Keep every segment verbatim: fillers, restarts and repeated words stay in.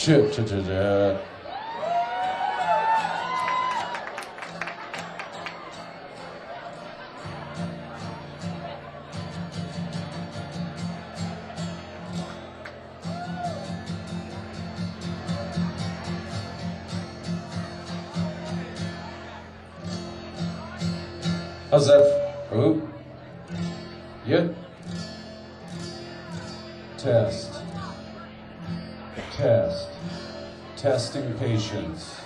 Chip, chip, chip, chip. How's that? Oh, yeah. Test. Test. Testing patience.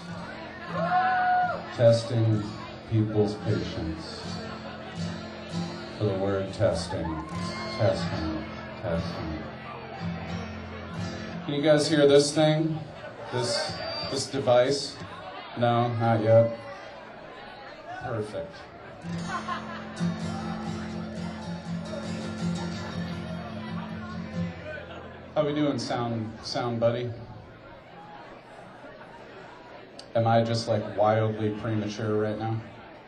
Testing people's patience. For the word testing. Testing. Testing. Can you guys hear this thing? This this device? No, not yet. Perfect. How we doing, sound sound buddy? Am I just like wildly premature right now?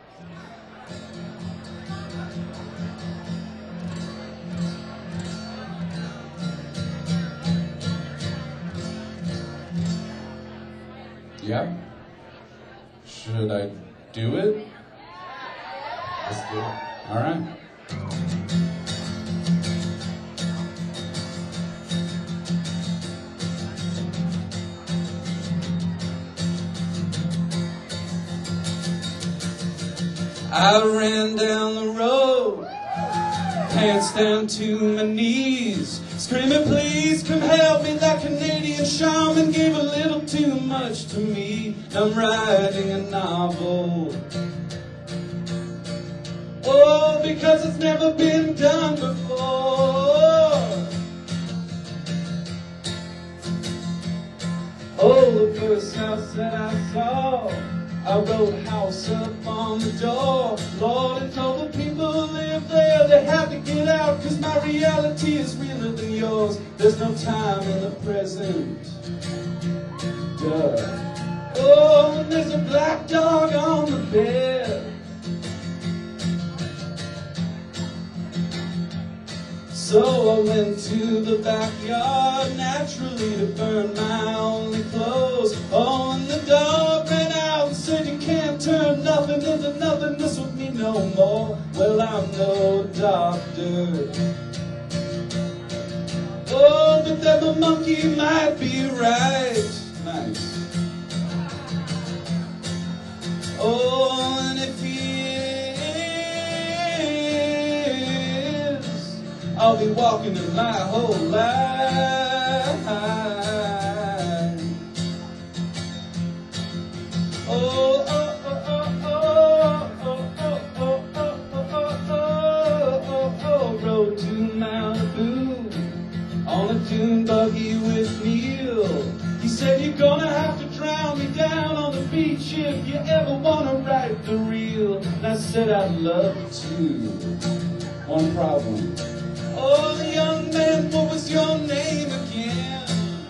Yeah? Should I do it? Let's do it. All right. I ran down the road, pants down to my knees, screaming, please come help me. That Canadian shaman gave a little too much to me. I'm writing a novel. Oh, because it's never been done before. Oh, the first house that I saw, I wrote house up on the door. Lord, and told the people who live there they have to get out, cause my reality is realer than yours. There's no time in the present. Duh. Oh, and there's a black dog on the bed. So I went to the backyard naturally to burn my only clothes. Oh, and the dog ran out and said, you can't turn nothing into nothingness with me no more. Well, I'm no doctor. Oh, but then the monkey might be right. Nice. Oh, and if he I'll be walking in my whole life. Oh, oh, oh, oh, oh, oh, oh, oh, oh, oh, oh, oh, road to Malibu on a dune buggy with Neil. He said, you're gonna have to drown me down on the beach if you ever wanna write the reel. And I said, I'd love to. One problem. Oh, the young man, what was your name again?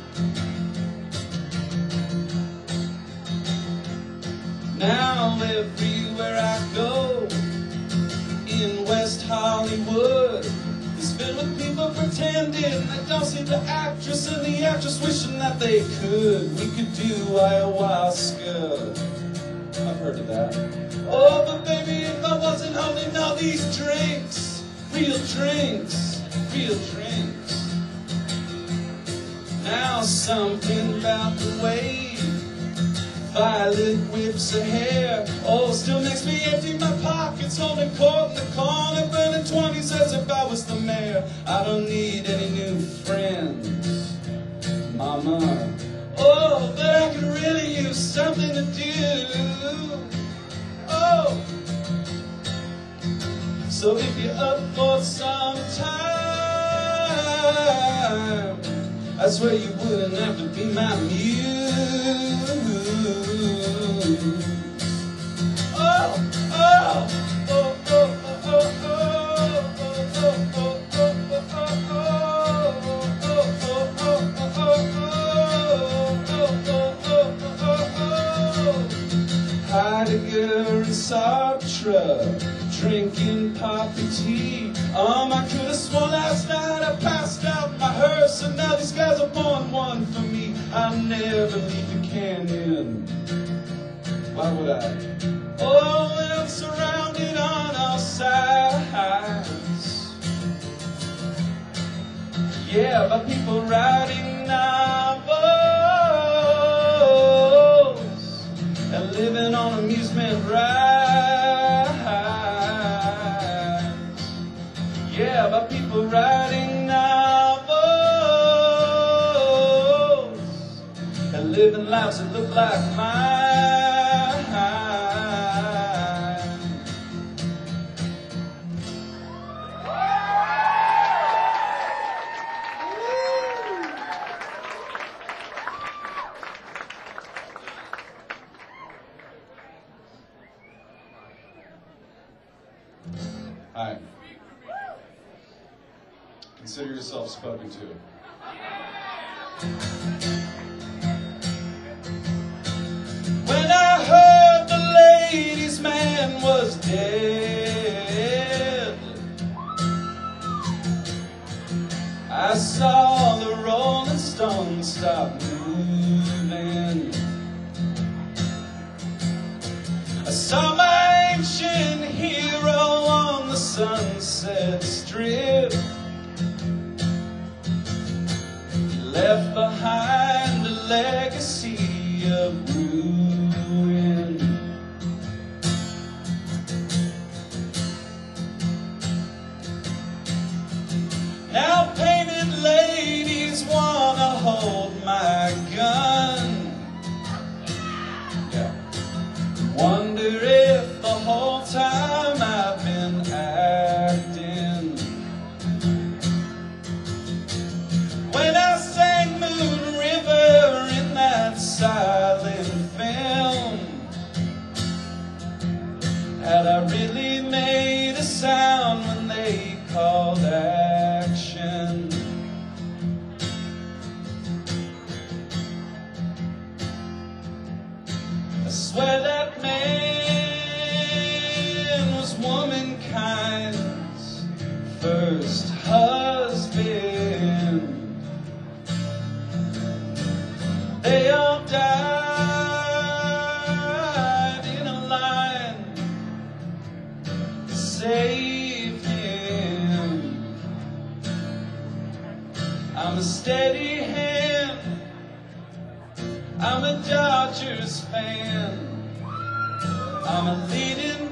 Now everywhere I go in West Hollywood is filled with people pretending they don't see the actress and the actress wishing that they could. We could do ayahuasca. I've heard of that. Oh, but baby, if I wasn't holding all these drinks, real drinks, real drinks. Now something about the way Violet whips her hair, oh, still makes me empty my pockets, holding court in the corner, burning twenties as if I was the mayor. I don't need any new friends, mama. Oh, but I could really use something to do. Oh, so if you're up for some time, I swear you wouldn't have to be my muse. Oh, oh, oh, oh, oh, oh, Heidegger and Sartre, drinking poppy tea. Um, I could have sworn last night I passed out my hearse, and now these guys are pouring one for me. I never leave the canyon. Why would I? Oh, I'm surrounded on all sides. Yeah, by people riding novels and living on amusement rides. Yeah, by people riding novels and living lives that look like mine. Hi. Consider yourself spoken to. When I heard the ladies' man was dead, I saw the Rolling Stones stop moving. I saw my ancient hero on the Sunset Strip. He left behind a legacy of ruin. Now painted ladies wanna hold my gun. Yeah. Wonder if the whole time I've been acting. When I sang Moon River in that silent film, had I really made a sound when they called action? I swear that man was womankind's first husband. They all died in a line to save him. I'm a steady hand, I'm a Dodgers fan, I'm a leading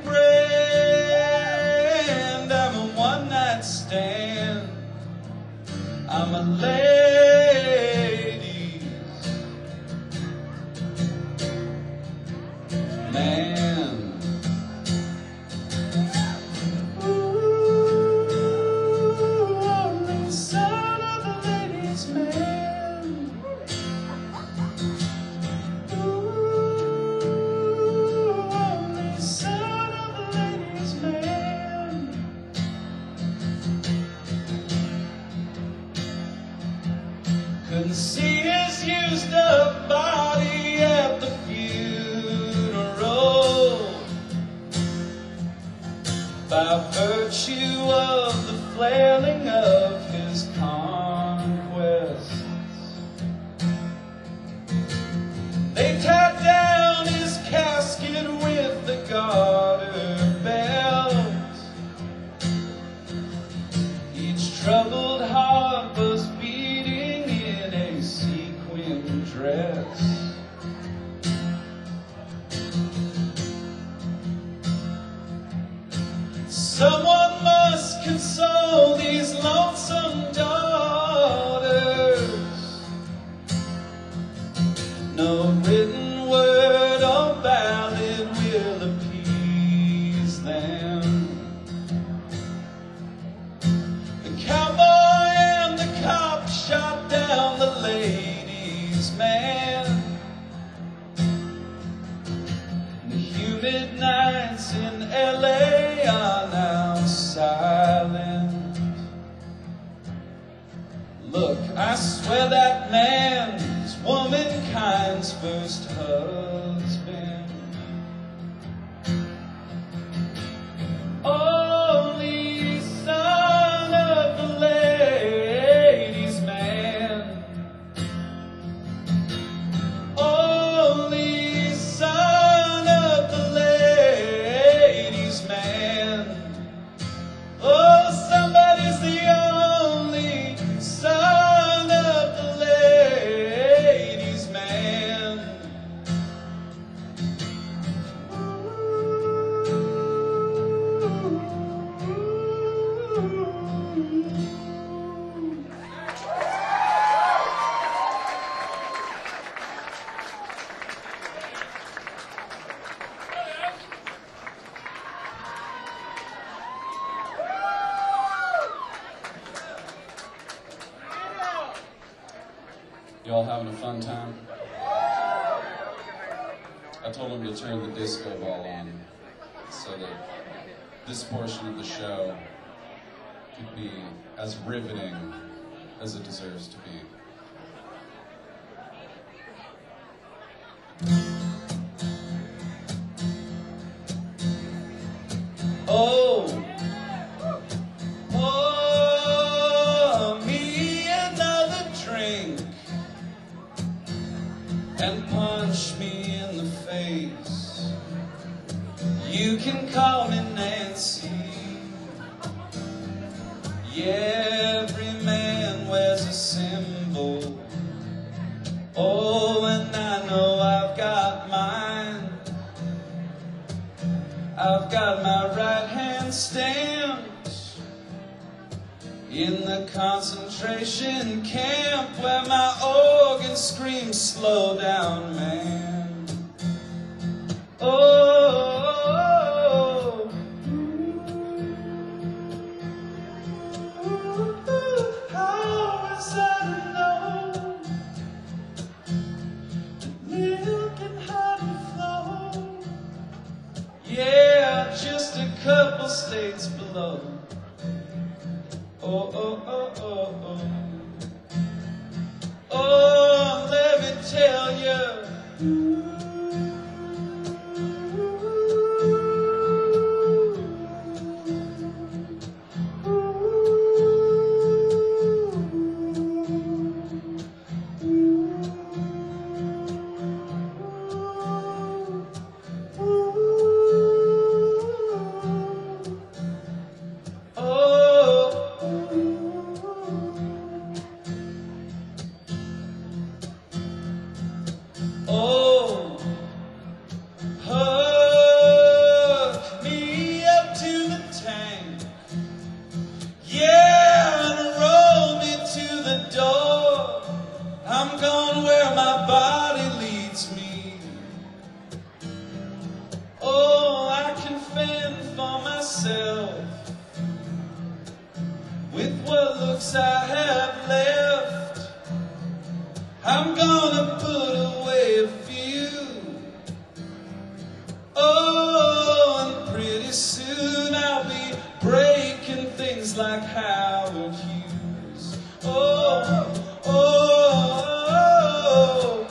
brand, I'm a one-night stand, I'm a ladies' man. Ooh, I'm the son of the ladies' man. Ooh, I'm the son of the ladies' man. Couldn't see his used up body at the funeral by virtue of the flailing of his conquests. They tied down his casket with the garter belt. Each troubled heart was beating in a sequin dress. Someone must console these lonesome daughters. No written word or ballad will appease them. The cowboy and the cop shot down the ladies' man. The humid nights in L A are now silent. Look, I swear that man's womankind's first husband. Only son of the ladies' man. all having a fun time? I told them to turn the disco ball on so that this portion of the show could be as riveting as it deserves to be. Oh, pour me another drink and punch me in the face. You can call me Nancy. Yeah, every man wears a symbol. Oh, and I know I've got mine. I've got my right hand stamped in the concentration camp where my organ screams, slow down, man. Oh, how was I to know that milk and honey flow? Yeah, just a couple states below. Oh, oh, oh, oh, oh. Oh, let me tell you. Oh, hook me up to the tank, yeah, and roll me to the door. I'm going where my body leads me. Oh, I can fend for myself with what looks I have left. I'm gonna put away a few. Oh, and pretty soon I'll be breaking things like Howard Hughes. Oh, oh, oh,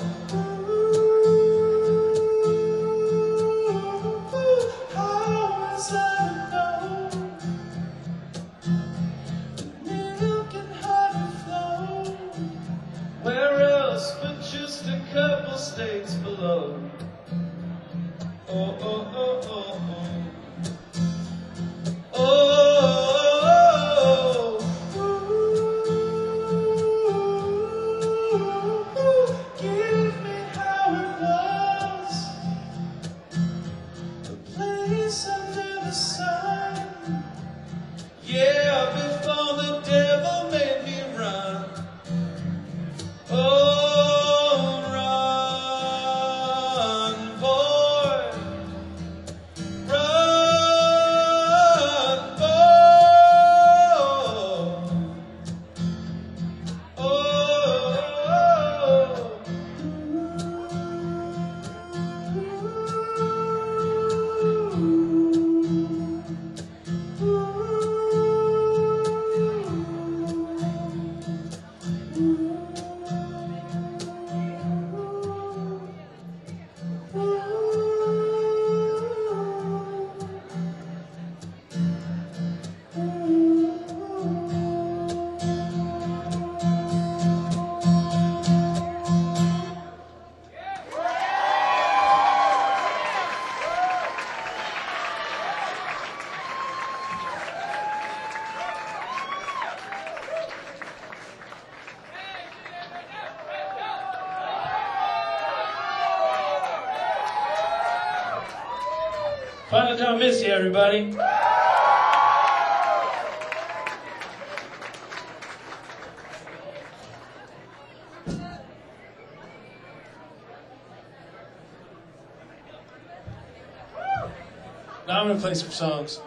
oh. How was I to know that milk and honey flow? Where else but just a couple states below? Oh, oh, oh, oh, oh. Oh, ooh, give me how it was, the place under the sun. Yeah, before the devil made me run. Oh, run, boy, run, boy. Oh, final time, miss you, everybody. Now I'm gonna play some songs.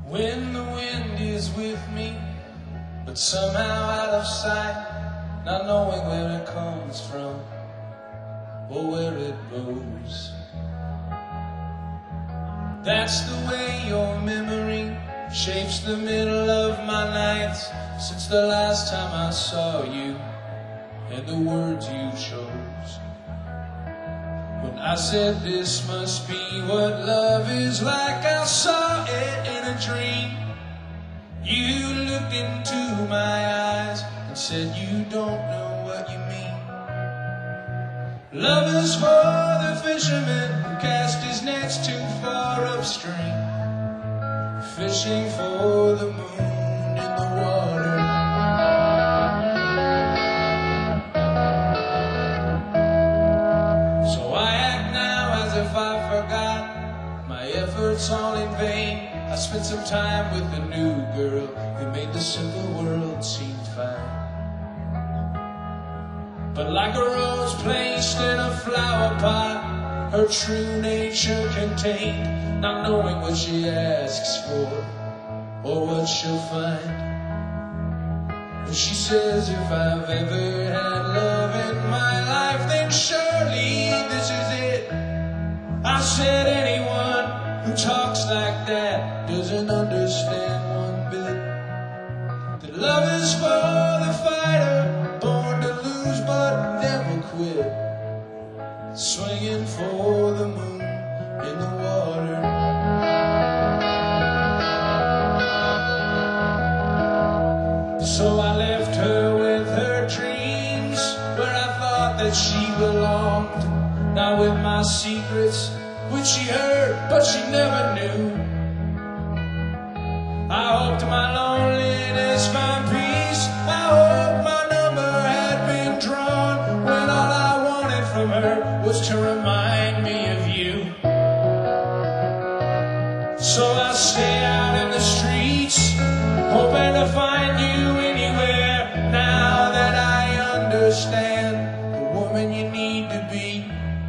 When the wind is with me, but somehow out of sight, not knowing where it comes from or where it goes. That's the way your memory shapes the middle of my nights since the last time I saw you and the words you chose. When I said this must be what love is like, I saw it in a dream. You looked into my eyes and said you don't know what you mean. Love is for the fisherman who cast his nets too far upstream, fishing for the moon in the water. So I act now as if I forgot my efforts all in vain. I spent some time with a new girl who made the simple world seem fine. But like a rose placed in a flower pot, her true nature contained, not knowing what she asks for or what she'll find. And she says if I've ever had love in my life, then surely this is it. I said anyone who talks like that doesn't understand one bit. That love is for the fighter, born to lose but never quit, swinging for the moon in the water. So I left her with her dreams, where I thought that she belonged, not with my secrets, which she heard but she never knew. I hoped my loneliness found peace, I hoped my number had been drawn, when all I wanted from her was to remind me of you. So I stay out in the streets, hoping to find you anywhere, now that I understand the woman you need to be.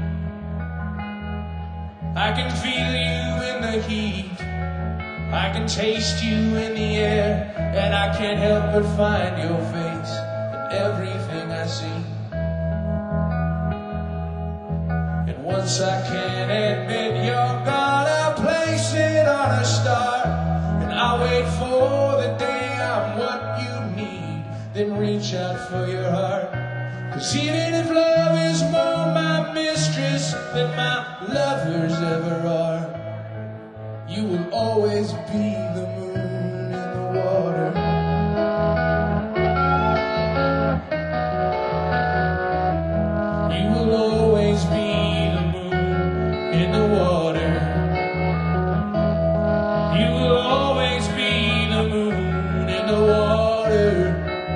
I can feel you in the heat, I can taste you in the air, and I can't help but find your face in everything I see. And once I can admit you're gone, I'll place it on a star, and I'll wait for the day I'm what you need, then reach out for your heart. Cause even if love is more my mistress than my lovers ever are, you will always be the moon in the water. You will always be the moon in the water. You will always be the moon in the water.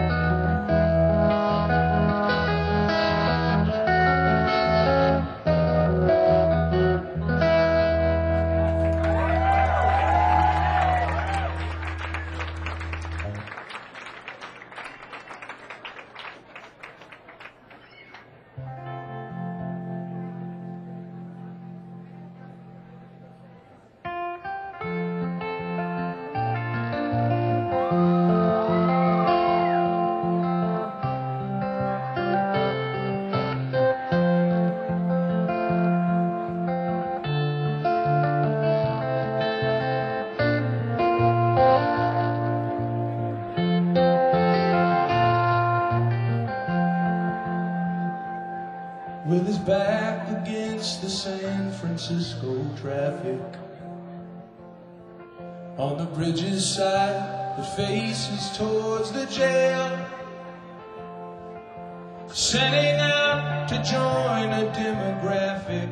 With his back against the San Francisco traffic, on the bridge's side that faces towards the jail, setting out to join a demographic,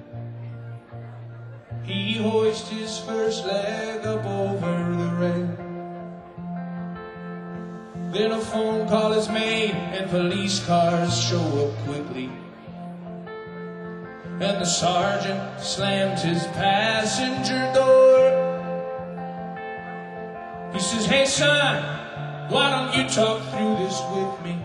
he hoists his first leg up over the rail. Then a phone call is made and police cars show up quickly, and the sergeant slams his passenger door. He says, hey son, why don't you talk through this with me?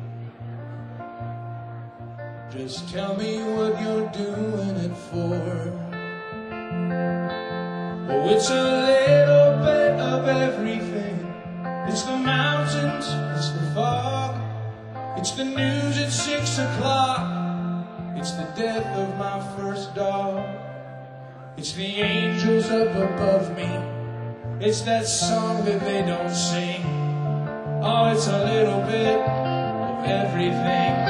Just tell me what you're doing it for. Oh, it's a little bit of everything. It's the mountains, it's the fog, it's the news at six o'clock, it's the death of my first dog, it's the angels up above me, it's that song that they don't sing. Oh, it's a little bit of everything.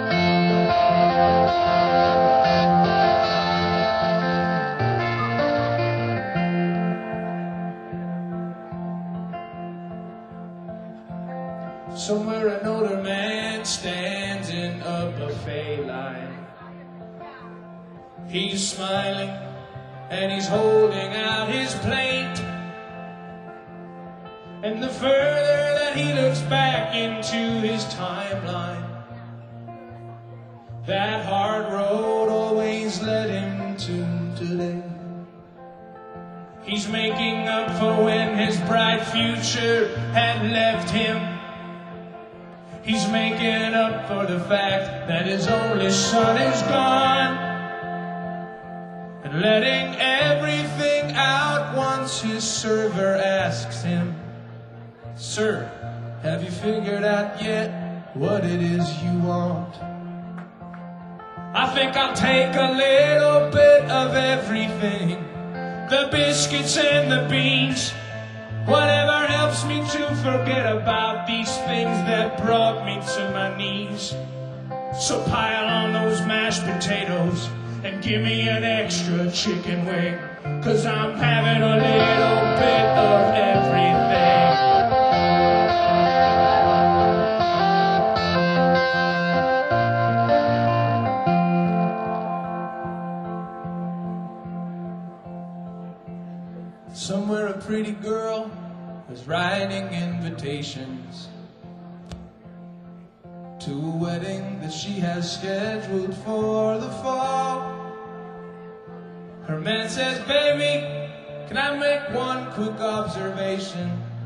Somewhere an older man stands in a buffet line. He's smiling and he's holding out his plate. And the further that he looks back into his timeline, that hard road always led him to today. He's making up for when his bright future had left him. He's making up for the fact that his only son is gone, and letting everything out once his server asks him, "Sir, have you figured out yet what it is you want?" I think I'll take a little bit of everything, the biscuits and the beans, whatever helps me to forget about these things that brought me to my knees. So pile on those mashed potatoes and give me an extra chicken wing, 'cause I'm having a little bit of everything. Somewhere a pretty girl is writing invitations to a wedding that she has scheduled for the fall. Her man says, "Baby, can I make one quick observation?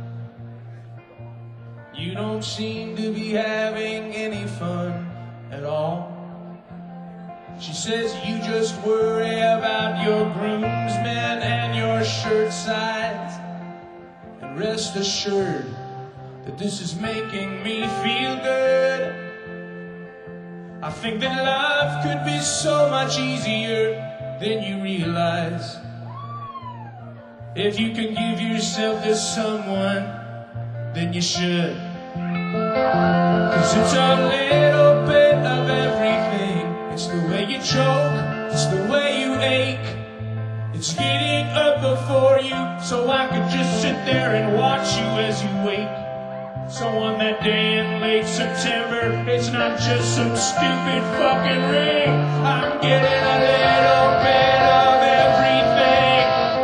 You don't seem to be having any fun at all." She says, "You just worry about your groomsmen and your shirt size, and rest assured that this is making me feel good. I think that love could be so much easier than you realize, if you can give yourself to someone, then you should. 'Cause it's a little bit of everything. It's the way you choke, it's the way you ache, it's getting up before you so I could just sit there and watch you as you wake. So on that day in late September, it's not just some stupid fucking ring, I'm getting a little bit of everything.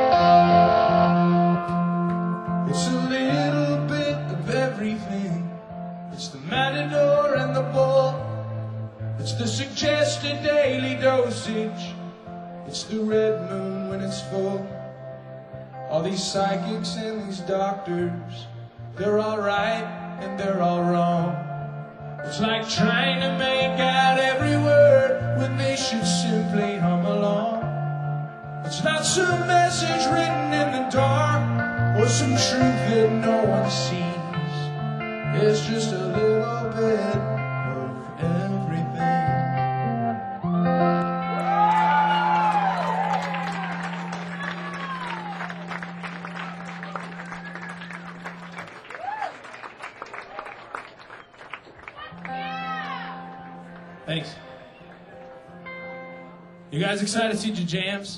It's a little bit of everything. It's the matador and the bull, it's the suggested daily dosage, it's the red moon when it's full. All these psychics and these doctors, they're all right and they're all wrong. It's like trying to make out every word when they should simply hum along. It's not some message written in the dark or some truth that no one sees. It's just a little bit of everything. Thanks. You guys excited to see your jams?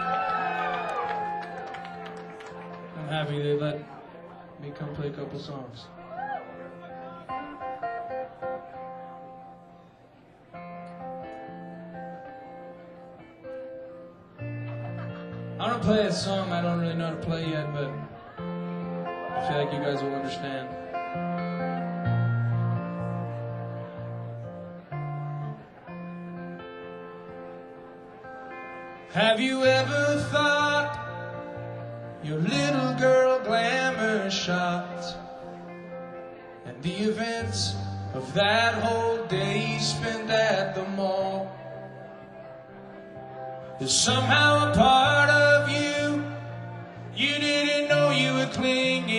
I'm happy they let me come play a couple songs. I'm gonna play a song I don't really know how to play yet, but I feel like you guys will understand. Have you ever thought your little girl glamour shot and the events of that whole day spent at the mall is somehow a part of you you didn't know you were clinging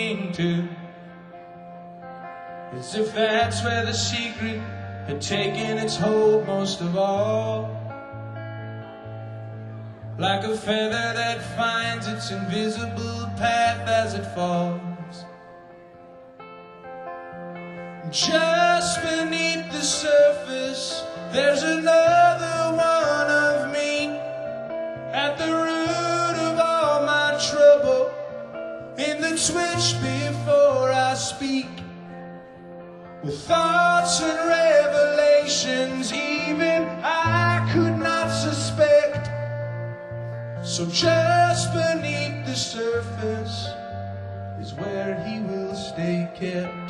as if that's where the secret had taken its hold most of all. Like a feather that finds its invisible path as it falls. Just beneath the surface, there's another one of me, at the root of all my trouble, in the twitch before I speak, with thoughts and revelations even I could not suspect. So just beneath the surface is where he will stay kept.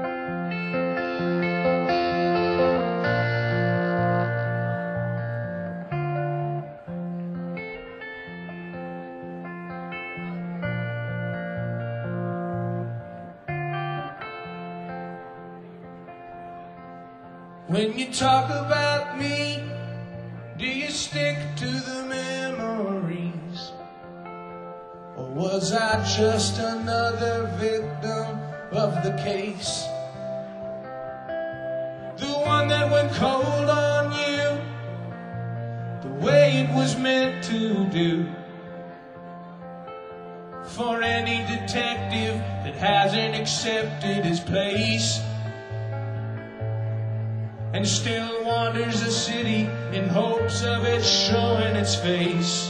When you talk about me, do you stick to the memories? Or was I just another victim of the case? The one that went cold on you, the way it was meant to do. For any detective that hasn't accepted his place and still wanders the city in hopes of it showing its face.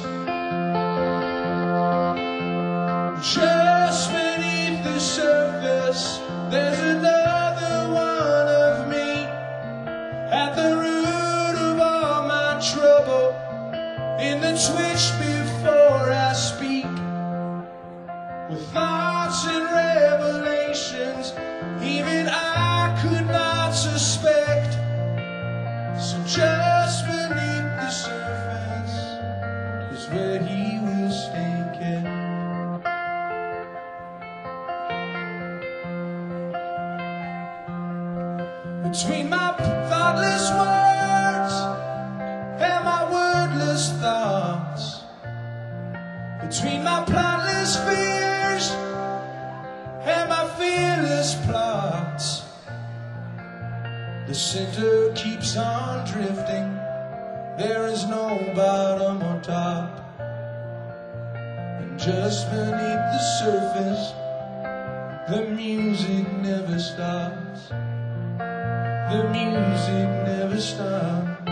Just beneath the surface, there's another one of me, at the root of all my trouble, in the twitch before I speak, with thoughts and revelations even I could not suspect. So just beneath the surface is where he will stay kept. Between my thoughtless words and my wordless thoughts, between my plotless fears and my fearless plots, the center keeps on drifting, there is no bottom or top. And just beneath the surface, the music never stops. The music never stops.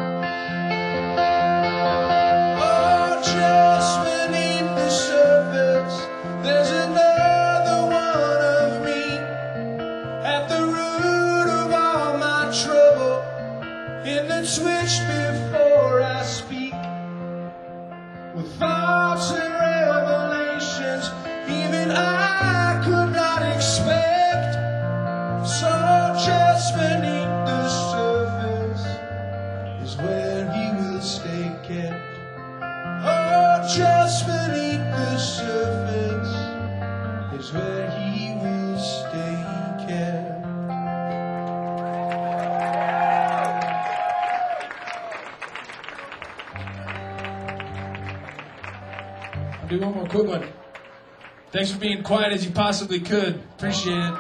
Oh, just beneath the surface, there's another one of me, at the root of all my trouble, in the twitch before I speak, with thoughts and revelations even I could not expect. So just beneath the surface is where he will stay kept. Oh, just beneath the surface is where he will stay kept. I'll do one more quick one. Thanks for being quiet as you possibly could. Appreciate it.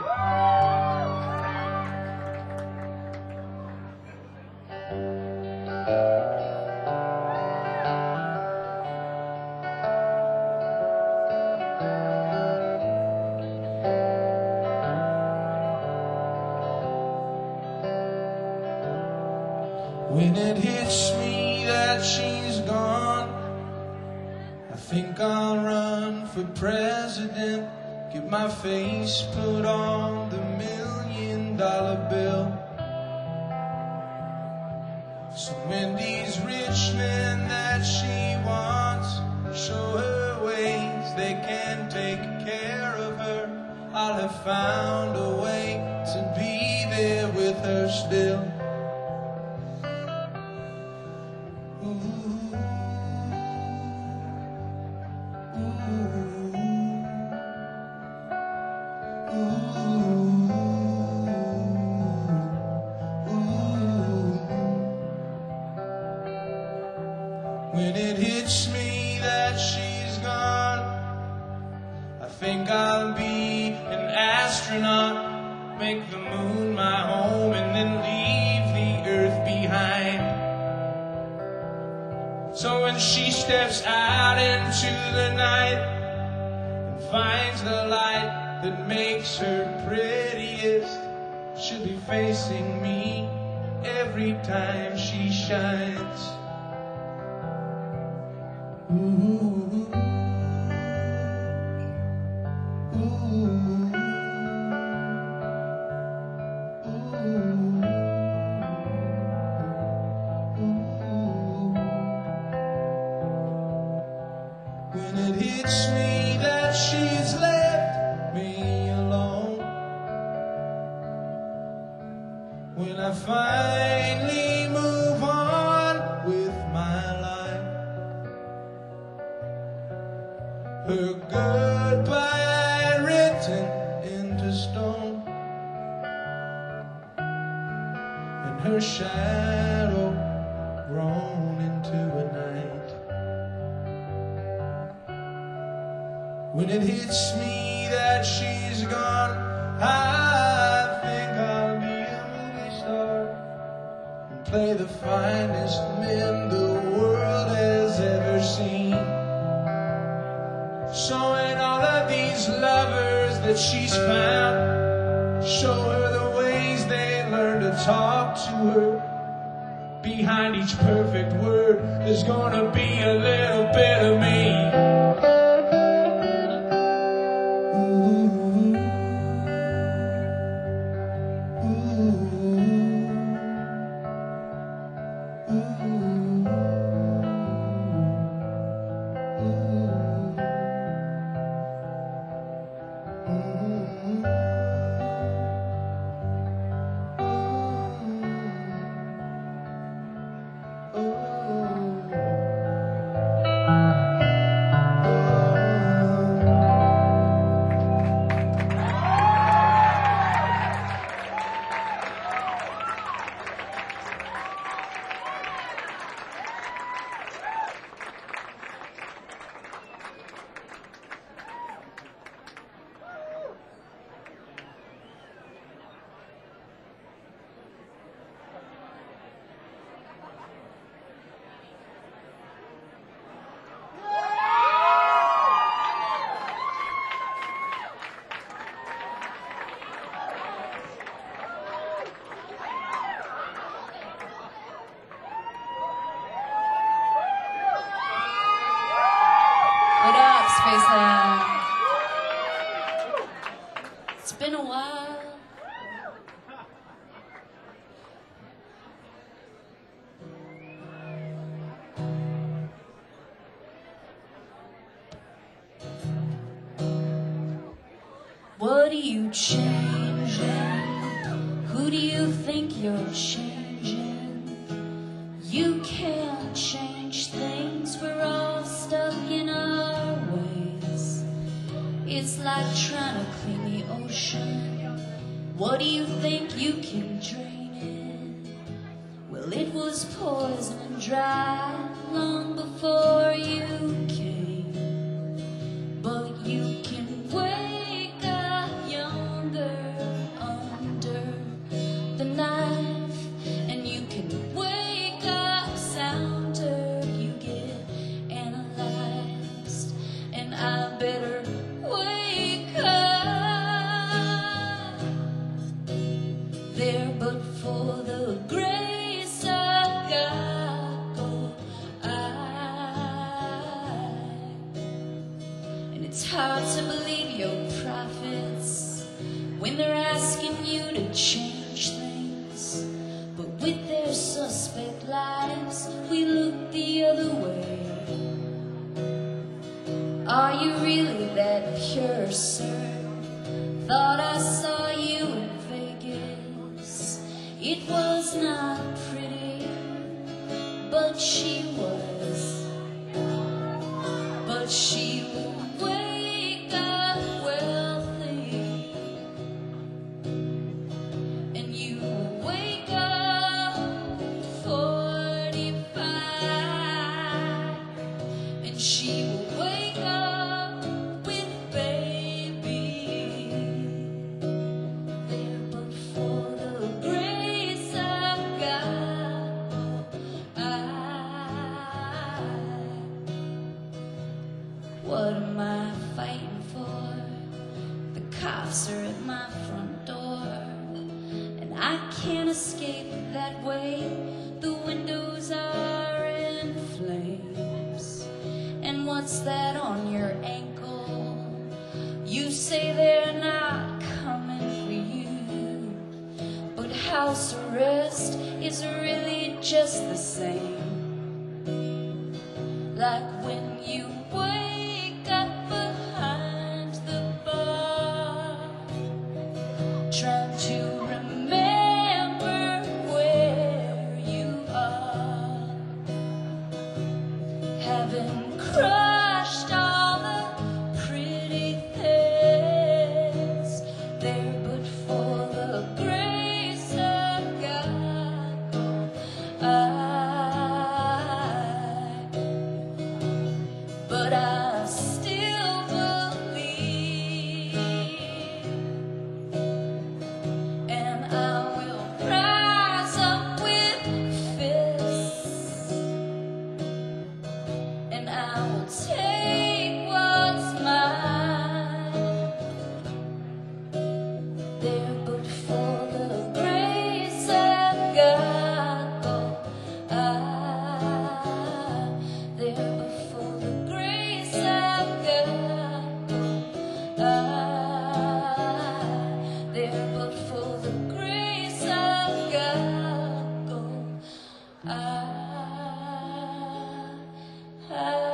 When it hits me that she's gone, I think I'll run for president, get my face put on the million dollar bill. So when these rich men that she wants show her ways they can take care of her, I'll have found a way to be there with her still. When it hits me that she's gone, I think I'll be an astronaut, make the moon my home and then leave the earth behind. So when she steps out into the night and finds the light that makes her prettiest, she'll be facing me every time she shines. Ooh, ooh, ooh. When it hits me that she's left me alone, when I finally move on with my life, her goodbye written into stone, and her shadow grown into a night. When it hits me that she's gone, I think I'll be a movie star and play the finest men the world has ever seen. Showing all of these lovers that she's found, show her the ways they learn to talk to her. Behind each perfect word, there's gonna be a little bit of me. What up, Spaceland? It's been a while. What are you changing? Who do you think you're changing? You can't change things, we're all stuck in our ways. It's like trying to clean the ocean. What do you think you can drain it? Well, it was poison and dry long before you came. But you can wake up younger under the knife, and you can wake up sounder. You get analyzed, and I better wake up there, but for the grace of God go I. And it's hard to believe your prophets when they're asking you to change things, but with their suspect lives we look the other way. Are you really that pure, sir? Thought I saw you in Vegas. It was not pretty, but she was. But she would wake up wealthy, and you will wake up forty-five, and she will wake up with baby there, but What am I fighting for? The cops are at my front door, and I can't escape that way. The windows are in flames. And what's that on your ankle? You say they're not coming for you, but house arrest is really just the same. Like when you wake up behind the bar, trying to remember where you are, having crushed all the pretty things there, but for the grace of God, I but I still believe, and I will rise up with fists, and I will take what's mine there, but for the grace of God, oh, I there, but for the grace of God, I there, but for the grace of God, I, I.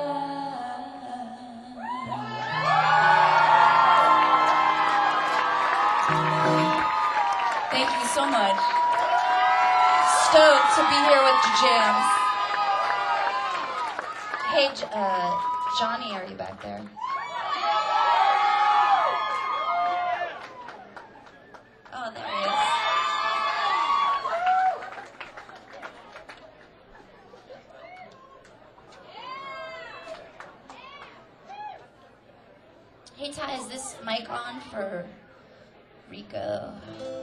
Thank you so much. Stoked to be here with the Jams. Hey, J- uh, Johnny, are you back there? Oh, there he is. Hey, Ty, is this mic on for Rico?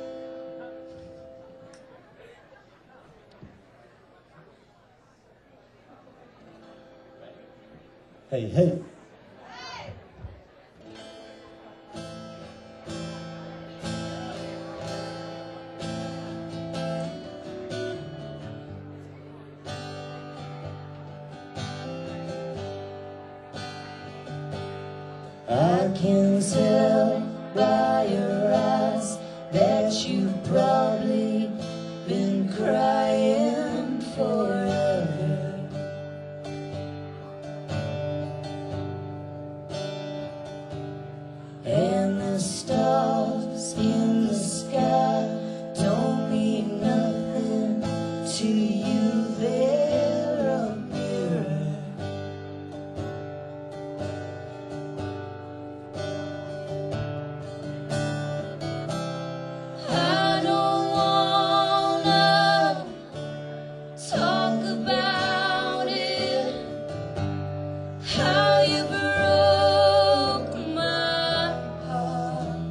Hey, hey. I can tell by your eyes that you've probably been crying forever. And the stars in the sky don't mean nothing to you, they're a mirror. I don't wanna talk about it, how you broke my heart.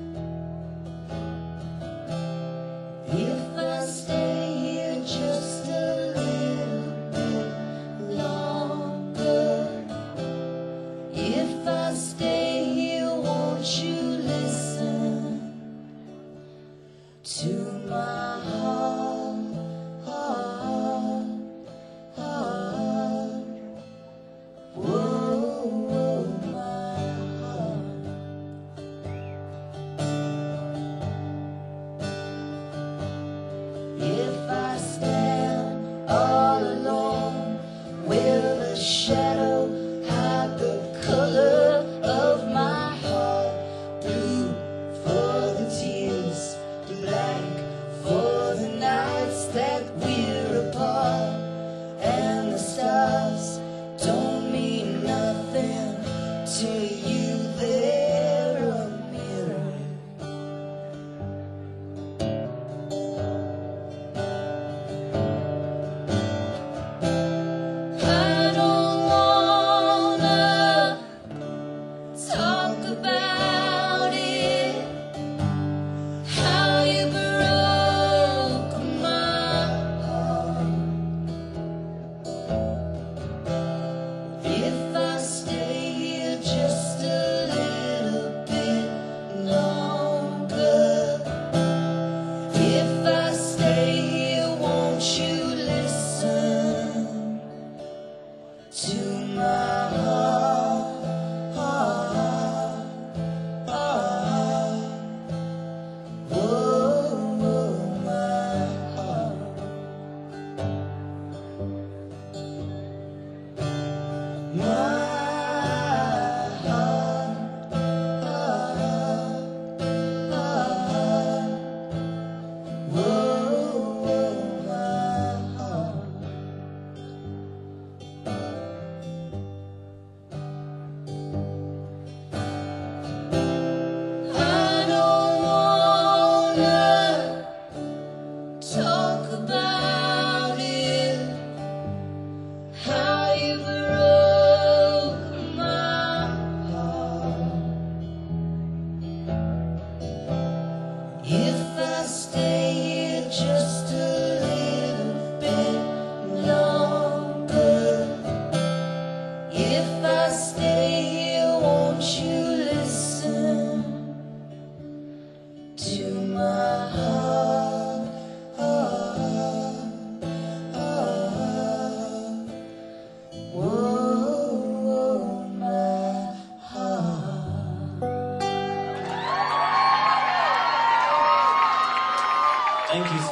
If I stay here just a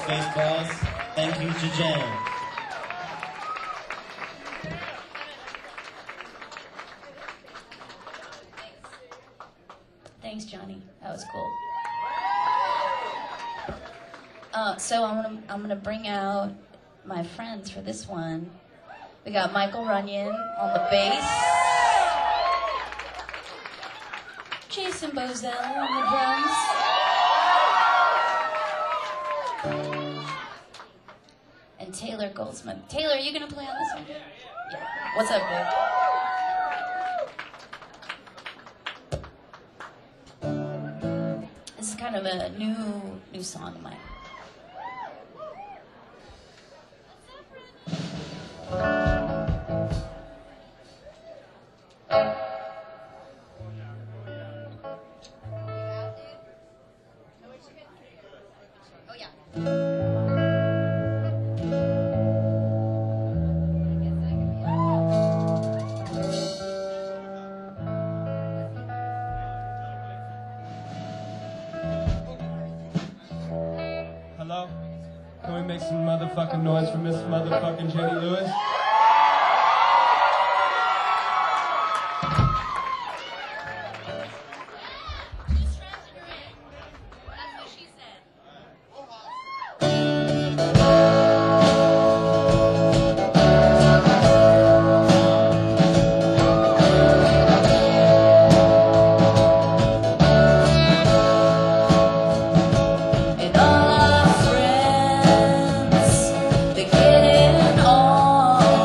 Spaceballs. Thank you to Jen. Thanks, Johnny. That was cool. Uh, so I'm gonna I'm gonna bring out my friends for this one. We got Michael Runyon on the bass, Jason Bozell on the drums, and Taylor Goldsmith. Taylor, are you gonna play on this one? Yeah. What's up, babe? This is kind of a new new song of mine. Hello? Can we make some motherfucking noise for Miss Motherfucking Jenny Lewis? And all our friends, they're getting on.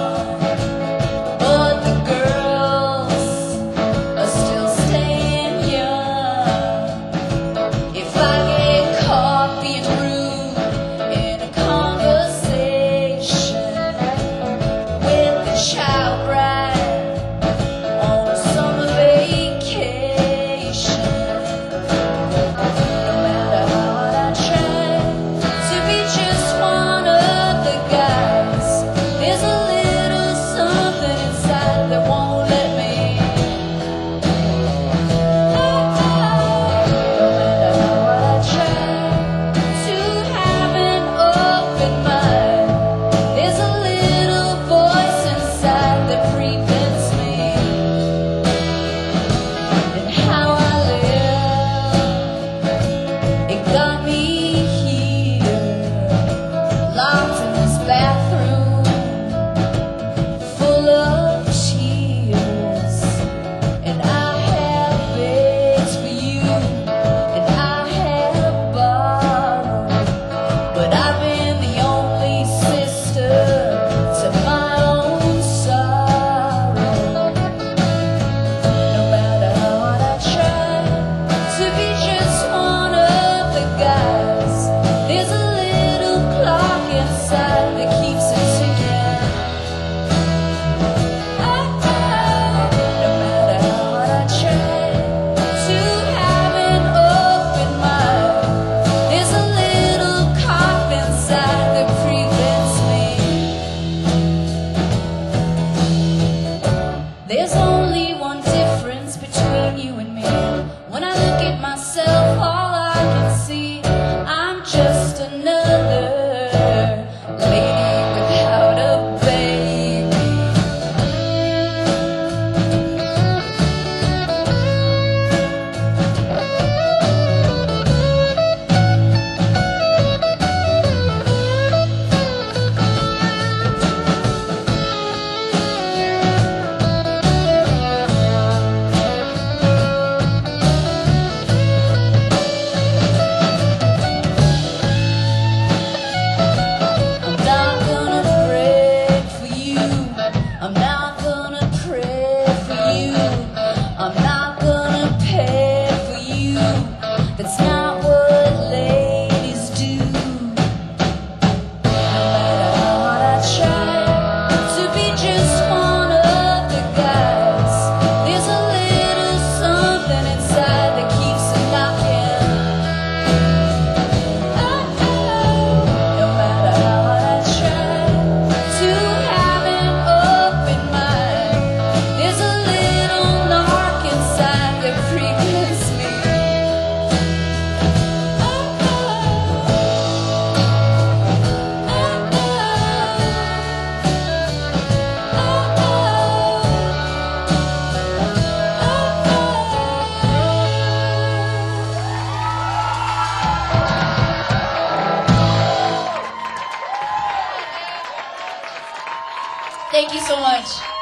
Thank you so much.